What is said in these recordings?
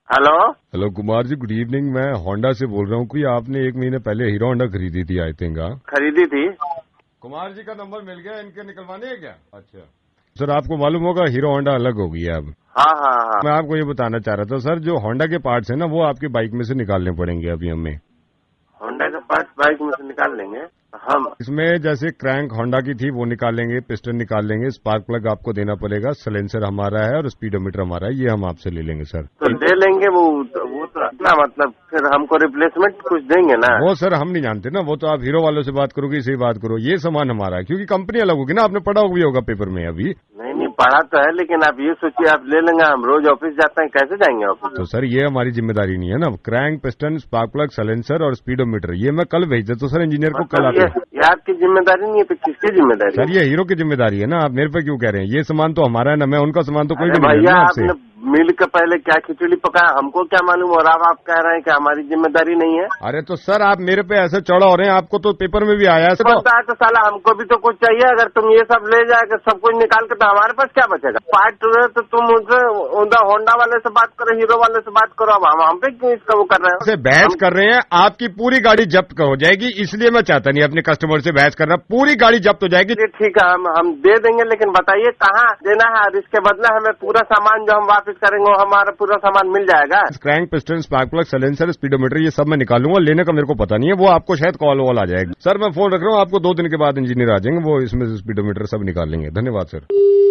Hello hello Kumar ji, good evening. मैं Honda से बोल रहा हूँ। कोई आपने 1 महीने पहले हीरो होंडा खरीदी थी, आई थिंक। खरीदी थी। कुमार जी का नंबर मिल गया, इनके निकलवाने है क्या? अच्छा सर, आपको मालूम होगा हीरो होंडा अलग हो गई है अब। हाँ हाँ हाँ। मैं आपको ये बताना चाह रहा था सर, जो होंडा के पार्ट्स है ना, वो आपकी बाइक में से निकालने पड़ेंगे अभी हमें। होंडा का पार्ट बाइक में से निकाल लेंगे हम। इसमें जैसे क्रैंक होंडा की थी वो निकाल लेंगे, पिस्टन निकाल लेंगे, स्पार्क प्लग आपको देना पड़ेगा, साइलेंसर हमारा है और स्पीडोमीटर हमारा है, ये हम आपसे ले लेंगे सर। तो ले लेंगे वो तो अपना मतलब फिर हमको रिप्लेसमेंट कुछ देंगे ना। वो सर हम नहीं जानते ना, वो तो आप हीरो वालों से बात करोगे, इसे बात करो। ये सामान हमारा है, क्योंकि कंपनी अलग होगी ना, आपने पढ़ा भी होगा पेपर में अभी। नहीं पढ़ा तो है, लेकिन आप ये सोचिए आप ले लेंगे, हम रोज ऑफिस जाते हैं, कैसे जाएंगे ऑफिस? तो सर ये हमारी जिम्मेदारी नहीं है ना। Crank, piston, spark plug, silencer और स्पीडोमीटर ये मैं कल भेज देता हूँ सर इंजीनियर को। कल आके ये आपकी जिम्मेदारी नहीं है तो किसकी जिम्मेदारी सर? ये हीरो की जिम्मेदारी है ना, आप मेरे पे क्यों कह रहे हैं? ये सामान तो हमारा है ना, मैं उनका सामान तो कोई भी नहीं भैया है आपसे। आपने मिल के पहले क्या खिचड़ी पकाया, हमको क्या मालूम। और अब आप कह रहे हैं कि हमारी जिम्मेदारी नहीं है। अरे तो सर आप मेरे पे ऐसे चढ़ा हो रहे हैं, आपको तो पेपर में भी आया है। तो साला हमको भी तो कुछ चाहिए। अगर तुम ये सब ले जाएगा सब कुछ निकाल के, तो हमारे पास क्या बचेगा? पार्ट तो तुम उनसे होंडा वाले से बात करो, हीरो वाले से बात करो। अब हम पे क्यों इसका वो कर रहे हैं? बहस कर रहे हैं, आपकी पूरी गाड़ी जब्त हो जाएगी, इसलिए मैं चाहता नहीं अपने कस्टमर से बहस करना। पूरी गाड़ी जब्त हो जाएगी। ठीक है, हम दे देंगे, लेकिन बताइए कहाँ देना है। और इसके बदले हमें पूरा सामान जो हम वापस करेंगे वो हमारा पूरा सामान मिल जाएगा। Crank, piston, spark plug, silencer, speedometer ये सब मैं निकाल लूंगा। लेने का मेरे को पता नहीं है, वो आपको शायद कॉल वॉल आ जाएगी। सर मैं फोन रख रहा हूँ, आपको 2 दिन के बाद इंजीनियर आ जाएंगे, वो इसमें से स्पीडोमीटर सब निकाल लेंगे। धन्यवाद सर।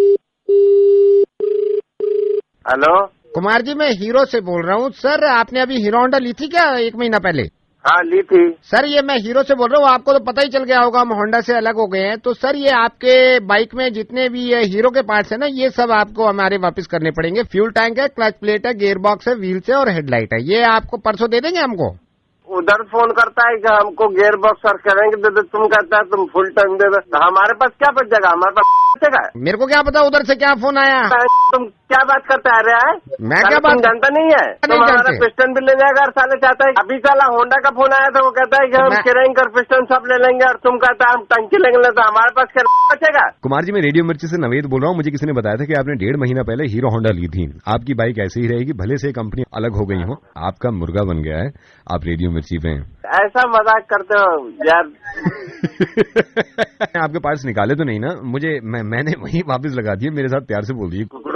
हेलो कुमार जी, मैं हीरो से बोल रहा हूँ। सर आपने अभी हीरो होंडा ली थी क्या 1 महीना पहले? हाँ ली थी। सर ये मैं हीरो से बोल रहा हूँ, आपको तो पता ही चल गया होगा हम होंडा से अलग हो गए हैं। तो सर ये आपके बाइक में जितने भी ये हीरो के पार्ट्स है ना, ये सब आपको हमारे वापस करने पड़ेंगे। फ्यूल टैंक है, क्लच प्लेट है, गियर बॉक्स है, व्हील्स है और हेडलाइट है। ये आपको परसों दे देंगे हमको। उधर फोन करता है कि हमको गियर बॉक्स और करेंगे दे दो, तुम कहता है तुम फुल टाइम दे दो। तो हमारे पास क्या बच जाएगा? हमारे पास बचेगा? मेरे को क्या पता उधर से क्या फोन आया। तुम क्या बात करते आ रहे हैं? मैं क्या बात जानता नहीं है? तुम हमारा पिस्टन भी ले जाएगा और साले चाहता है। अभी साला होंडा का फोन आया था, वो कहता है कि हम किरेंग और पिस्टन सब ले लेंगे, और तुम कहता है हम टंकी लेंगे। तो हमारे पास क्या बचेगा? कुमार जी मैं रेडियो मिर्ची से नवेद बोल रहा हूँ। मुझे किसी ने बताया था कि आपने 1.5 महीना पहले हीरो होंडा ली थी। आपकी बाइक ऐसे ही रहेगी, भले से कंपनी अलग हो गई हो, आपका मुर्गा बन गया है, आप रेडियो मिर्ची पे हैं। ऐसा मजाक करते हो यार। आपके पार्ट्स निकाले तो नहीं ना? मैंने वही वापस लगा दिए, मेरे साथ प्यार से बोल दिए।